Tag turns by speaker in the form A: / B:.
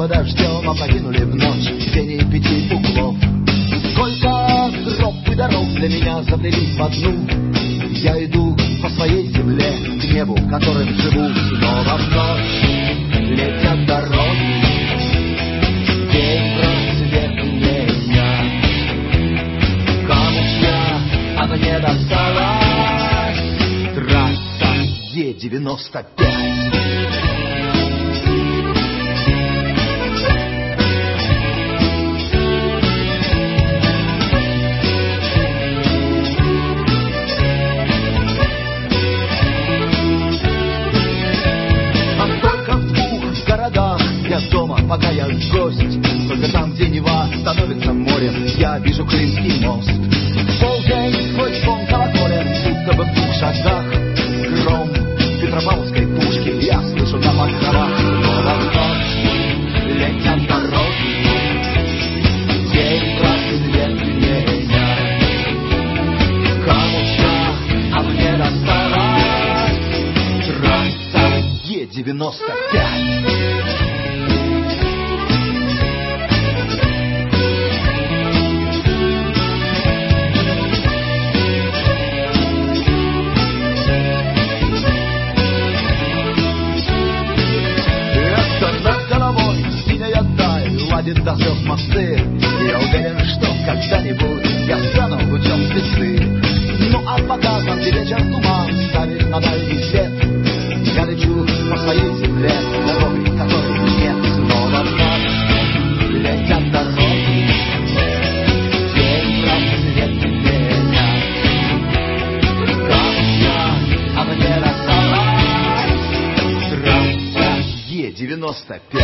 A: мы дождем опрокинули в ночь тени 5 углов. Сколько троп и дорог для меня заплелись в одну. Я иду по своей земле к небу, которым живу. Снова в ночь летят дороги, день просветления. Кому чья, а мне досталась трасса Е-95. Пока я гость, только там, где Нева становится морем, я вижу Крымский мост. В полдень сквозь сон колоколен, будто бы в 2 шагах. Гром Петропавловской пушки я слышу на покровах. Снова в ночь летят дороги, день просветления. Кому чья, а мне досталась трасса Е-95. До звезд мосты. Я уверен, что когда-нибудь я стану лучом звезды. Ну а пока там, где вечер туман ставит на дальний свет, я лечу по своей земле, дорогой, которой нет. Снова в ночь летят дороги, день просветления. Кому чья, а мне досталась трасса Е-95.